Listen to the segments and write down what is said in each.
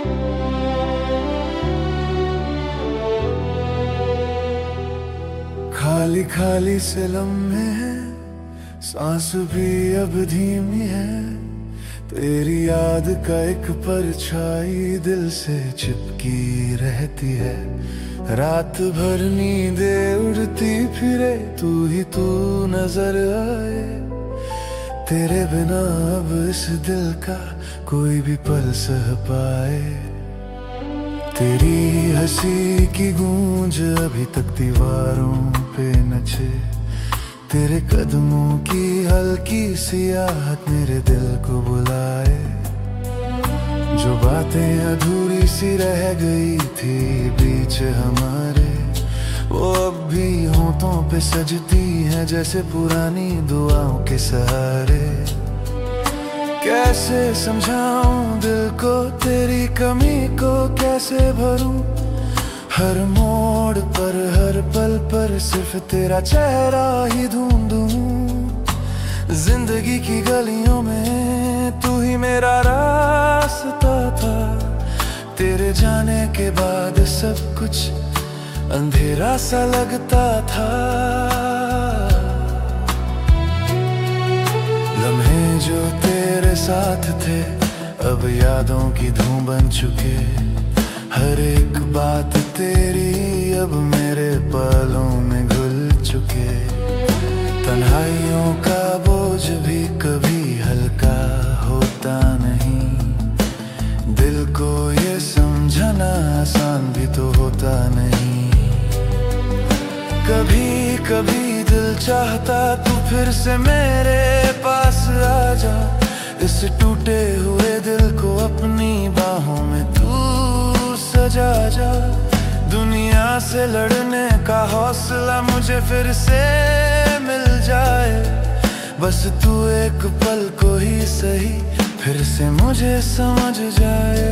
खाली खाली से लम्हे हैं, सांस भी अब धीमी है। तेरी याद का एक परछाई दिल से चिपकी रहती है। रात भर नींदे उड़ती फिरे, तू ही तू नजर आए। तेरे बिना अब इस दिल का कोई भी पल सह पाए। तेरी हंसी की गूंज अभी तक दीवारों पे नचे। तेरे कदमों की हल्की सी आहट मेरे दिल को बुलाए। जो बातें अधूरी सी रह गई थी बीच हमारे, वो अब भी होठों पे सजती हैं जैसे पुरानी दुआओं के सहारे। कैसे समझाऊं दिल को तेरी कमी को कैसे भरूं। हर मोड़ पर हर पल पर सिर्फ तेरा चेहरा ही ढूंढूं। जिंदगी की गलियों में तू ही मेरा रास्ता था। तेरे जाने के बाद सब कुछ अंधेरा सा लगता था। लम्हे जो तेरे साथ थे अब यादों की धूम बन चुके। हर एक बात तेरी अब मेरे पलों में घुल चुके। तन्हाइयों का बोझ भी कभी हल्का होता नहीं। दिल को ये समझना आसान भी तो होता नहीं। कभी कभी दिल चाहता तू फिर से मेरे पास आ जा। इस टूटे हुए दिल को अपनी बाहों में तू सजा जा। दुनिया से लड़ने का हौसला मुझे फिर से मिल जाए। बस तू एक पल को ही सही फिर से मुझे समझ जाए।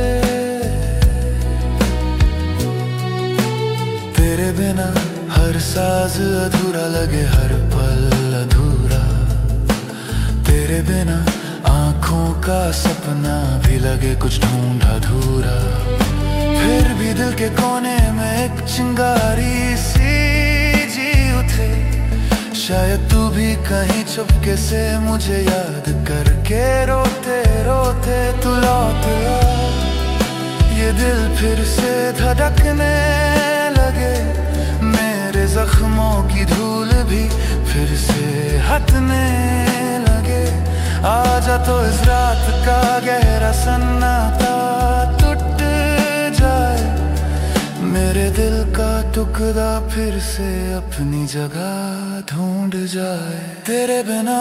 तेरे बिना हर साज अधूरा लगे, हर पल अधूरा। तेरे बिना आँखों का सपना भी लगे कुछ ढूंढ अधूरा। फिर भी दिल के कोने में एक चिंगारी सी जी उठे। शायद तू भी कहीं चुपके से मुझे याद करके रोते रोते तू लौट आ। ये दिल फिर से धड़कने लगे। मेरे जख्मों की धूल भी फिर से हटने लगे। आजा तो इस रात का गहरा सन्नाटा टूट जाए। मेरे दिल का टुकड़ा फिर से अपनी जगह ढूंढ जाए। तेरे बिना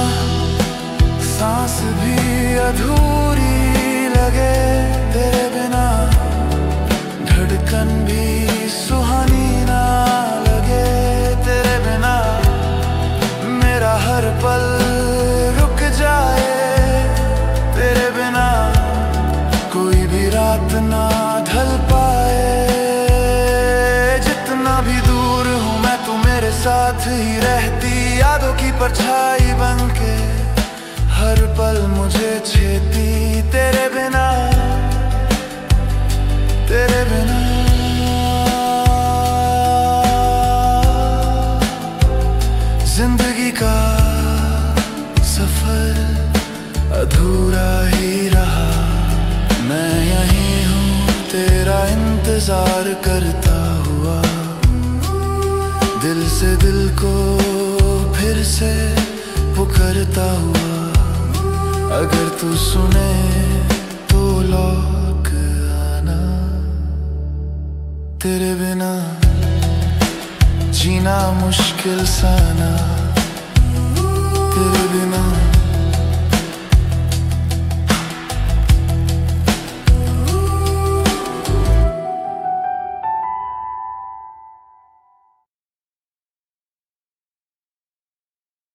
सांस भी अधूरी लगे। तेरे बिना धड़कन भी सुहानी ना लगे। तेरे बिना मेरा हर पल रुक जाए। तेरे बिना कोई भी रात ना ढल पाए। जितना भी दूर हूँ मैं तू मेरे साथ ही रहती। यादों की परछाई बनके हर पल मुझे छेती। तेरे बिना तेरे बिना जिंदगी का सफर अधूरा ही रहा। मैं यहीं हूँ तेरा इंतजार करता हुआ। दिल से दिल को फिर से पुकारता हुआ। अगर तू सुने तो लौट आना। तेरे बिना जीना मुश्किल सा ना। तेरे बिना